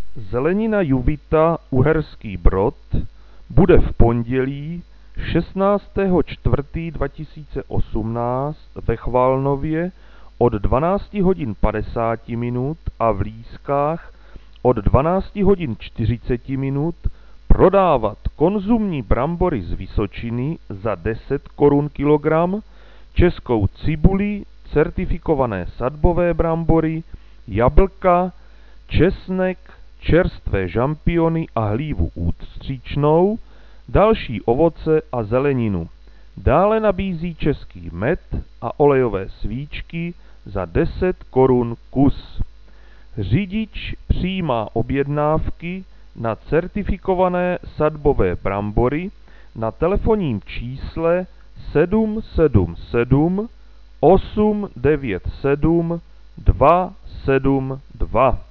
Zelenina Juvita Uherský Brod bude v pondělí 16.4.2018 ve Chvalnově od 12 hodin 50 minut a v Lískách od 12 hodin 40 minut prodávat konzumní brambory z Vysočiny za 10 korun kilogram, českou cibuli, certifikované sadbové brambory, jablka, česnek, čerstvé žampiony a hlívu ústřičnou, další ovoce a zeleninu. Dále nabízí český med a olejové svíčky za 10 korun kus. Řidič přijímá objednávky na certifikované sadbové brambory na telefonním čísle 777 897 272.